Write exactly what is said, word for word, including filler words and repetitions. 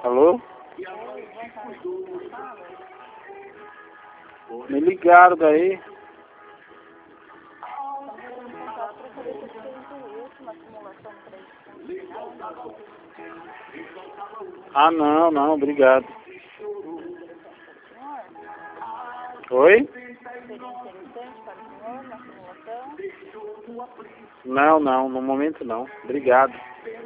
Alô? Me ligaram daí. Ah, não, não, obrigado. Oi? Não, não, no momento não. Obrigado.